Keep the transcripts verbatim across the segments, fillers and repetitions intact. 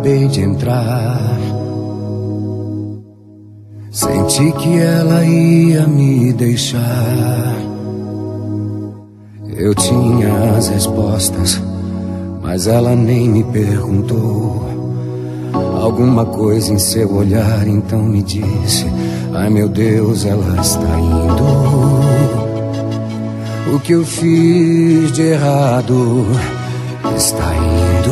acabei de entrar. Senti que ela ia me deixar. Eu tinha as respostas, mas ela nem me perguntou. Alguma coisa em seu olhar então me disse: ai meu Deus, ela está indo. O que eu fiz de errado está indo.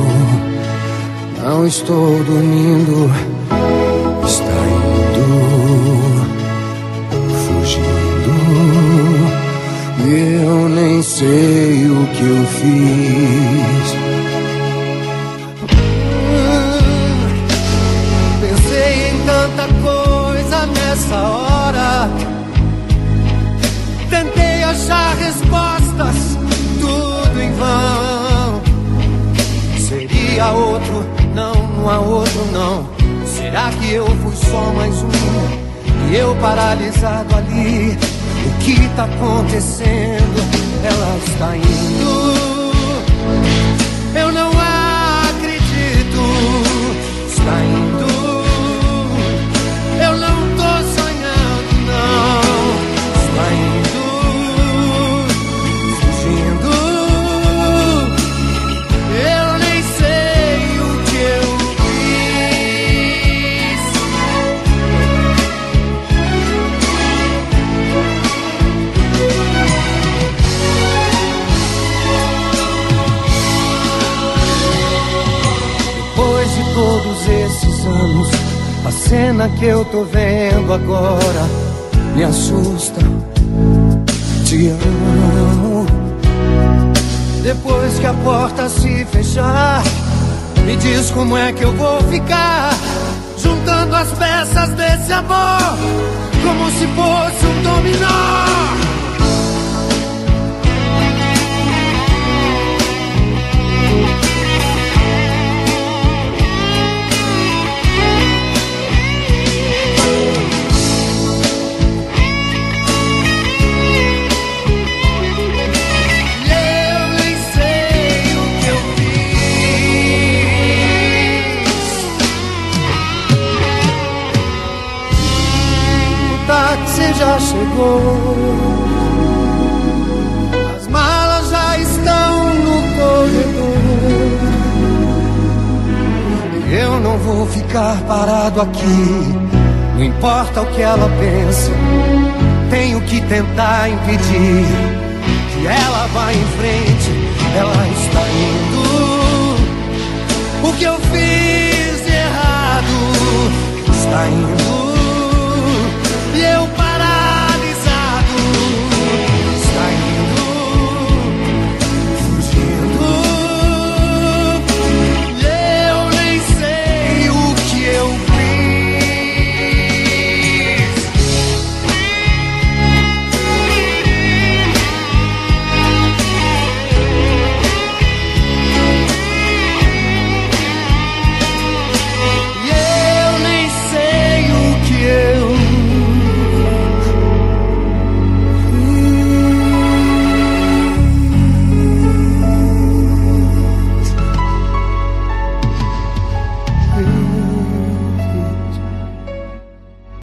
Não estou dormindo, está indo, fugindo. E eu nem sei o que eu fiz. Pensei em tanta coisa nessa hora. Tentei achar respostas, tudo em vão. Seria outro, não, não há outro não. Será que eu fui só mais um? E eu paralisado ali. O que tá acontecendo? Ela está indo. Eu não acredito. Está indo. Eu não tô sonhando, não. Está indo. Fugindo. Eu nem sei o que eu fiz. Depois de todos esses anos, a cena que eu tô vendo agora me assusta. Te amo. Depois que a porta se fechar, me diz como é que eu vou ficar, juntando as peças desse amor, como se fosse um dominó. Você já chegou, as malas já estão no corredor. Eu não vou ficar parado aqui, não importa o que ela pensa. Tenho que tentar impedir que ela vá em frente. Ela está indo. O que eu fiz de errado está indo.